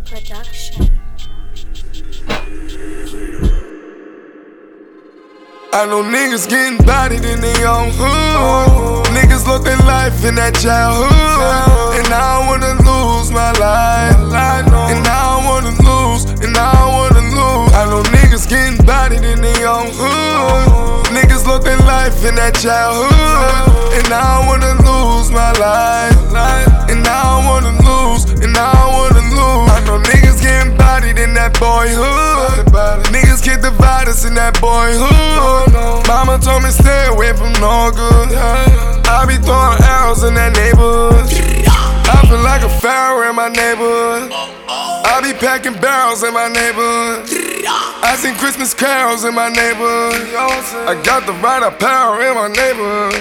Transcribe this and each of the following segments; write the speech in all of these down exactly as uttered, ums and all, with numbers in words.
Production. I know niggas getting bodied in their own hood. Niggas look their life in that childhood. And I don't wanna lose my life. And I don't wanna lose, and I don't wanna lose. I know niggas getting bodied in their own hood. Niggas look their life in that childhood. And I don't wanna lose my life. And I don't wanna lose, and I don't wanna lose. I know niggas getting bodied in that boyhood. Niggas get divided in that boyhood. Mama told me stay away from no good. I be throwing arrows in that neighborhood. I feel like a pharaoh in my neighborhood. I be packing barrels in my neighborhood. I sing Christmas carols in my neighborhood. I got the right apparel in my neighborhood.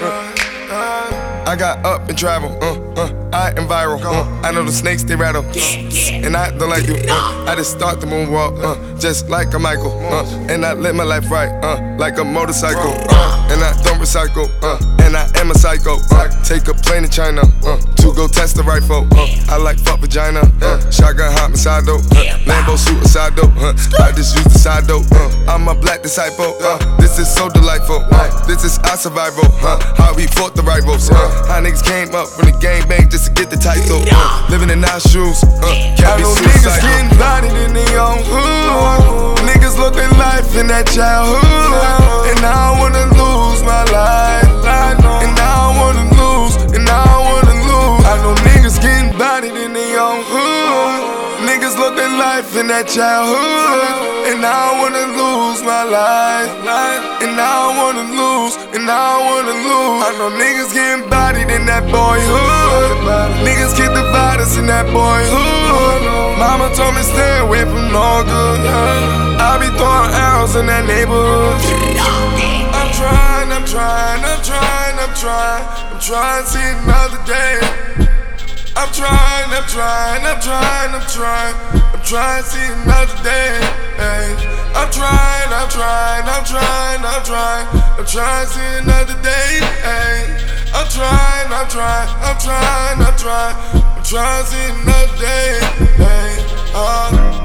I got up and travel, uh, uh, I am viral, uh, I know the snakes they rattle, and I don't like you, uh, I just start the moonwalk, uh, just like a Michael, uh, and I live my life right, uh, like a motorcycle, uh, and I don't recycle, uh, and I am a psycho, uh, take a plane to China, uh, to go test the rifle, uh, I like fuck vagina, uh, shotgun homicide though, uh, Lambo suicide though, uh, I just use the side though, uh, I'm a black disciple, uh, this is so delightful, uh, this is our survival, uh, how we fought the rivals, uh, how niggas came up from the gang bang just to get the title. Uh, living in our shoes. Uh, I know niggas getting bodied in their own hood. Niggas look their life in that childhood. And I don't wanna lose my life. And I don't wanna lose. And I don't wanna lose. I know niggas getting bodied in their own hood. Niggas look their life in that childhood. And I don't wanna lose my life. And I don't wanna lose. And I don't wanna lose. I know niggas getting bodied in that boyhood. Niggas get divided in that boyhood. Mama told me stay away from no good. I be throwing arrows in that neighborhood. I'm trying, I'm trying, I'm trying, I'm trying. I'm trying to see another day. I'm trying, I'm trying, I'm trying, I'm trying. I'm trying to see another day. Hey. I'm trying, I'm trying, I'm trying, I'm trying. I'm trying to see another day. Hey. I'm trying, I'm trying, I'm trying, I'm trying. I'm trying to see another day. Hey. Uh.